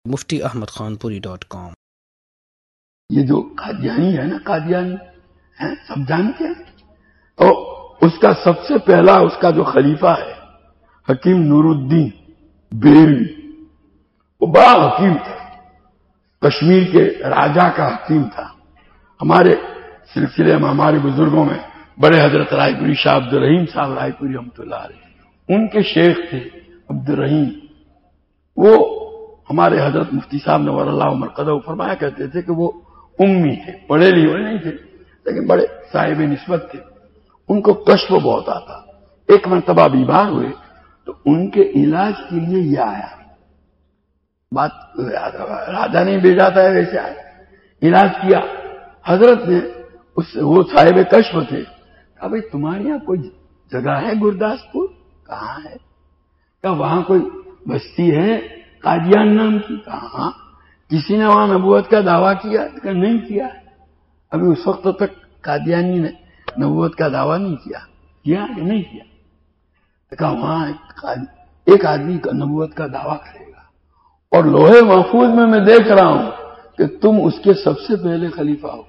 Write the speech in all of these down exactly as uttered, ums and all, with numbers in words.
مفتی احمد خان پوری dot com. یہ جو قادیانی ہے نا، قادیانی ہیں، سب جانتے ہیں، اور اس کا سب سے پہلا اس کا جو خلیفہ ہے حکیم نور الدین بریلوی، وہ بڑا حکیم تھا، کشمیر کے راجا کا حکیم تھا۔ ہمارے سلسلے میں ہمارے بزرگوں میں بڑے حضرت رائے پوری شاہ عبد الرحیم صاحب رائے پوری رحمۃ اللہ علیہ، ان کے شیخ تھے عبد الرحیم۔ وہ ہمارے حضرت مفتی صاحب نور اللہ مرقدہ فرمایا کرتے تھے کہ وہ امی تھے، پڑھے لکھے نہیں تھے لیکن بڑے صاحب نسبت تھے، ان کو کشف بہت آتا۔ ایک مرتبہ بیمار ہوئے تو ان کے علاج کے لیے یہ آیا، بات راجا نہیں بھیجا تھا ویسے آیا، علاج کیا۔ حضرت نے اس وہ صاحب کشف تھے، کہا بھائی تمہارے یہاں کوئی جگہ ہے گرداسپور؟ کہاں ہے؟ کہا وہاں کوئی بستی ہے قادیان نام کی؟ کہاں؟ کسی نے وہاں نبوت کا دعویٰ کیا؟ کہ نہیں کیا، ابھی اس وقت تک قادیانی نے نبوت کا دعویٰ نہیں کیا، کیا کہ نہیں کیا؟ کہا وہاں ایک آدمی کا نبوت کا دعویٰ کرے گا، اور لوہے محفوظ میں میں دیکھ رہا ہوں کہ تم اس کے سب سے پہلے خلیفہ ہو،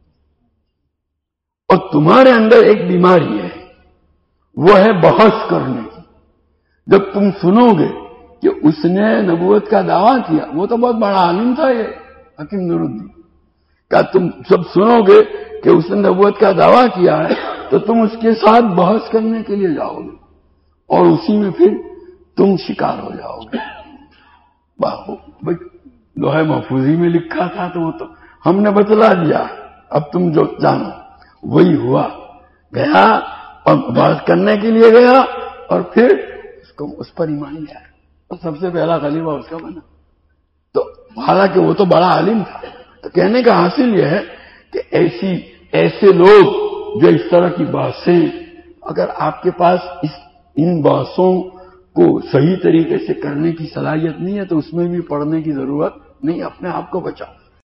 اور تمہارے اندر ایک بیماری ہے، وہ ہے بحث کرنے کی۔ جب تم سنو گے کہ اس نے نبوت کا دعویٰ کیا، وہ تو بہت بڑا عالم تھا یہ حکیم نور الدین، کیا تم سب سنو گے کہ اس نے نبوت کا دعویٰ کیا ہے تو تم اس کے ساتھ بحث کرنے کے لیے جاؤ گے، اور اسی میں پھر تم شکار ہو جاؤ گے۔ بھائی لوہے محفوظی میں لکھا تھا تو وہ تو ہم نے بتلا دیا، اب تم جو جانو۔ وہی ہوا، گیا اور بحث کرنے کے لیے گیا، اور پھر اس کو اس پر ایمان لیا، اور سب سے پہلا خلیفہ اس کا بنا۔ تو حالانکہ وہ تو بڑا عالم تھا۔ تو کہنے کا حاصل یہ ہے کہ ایسی ایسے لوگ جو اس طرح کی بحثیں، اگر آپ کے پاس اس ان بحثوں کو صحیح طریقے سے کرنے کی صلاحیت نہیں ہے تو اس میں بھی پڑھنے کی ضرورت نہیں، اپنے آپ کو بچاؤ۔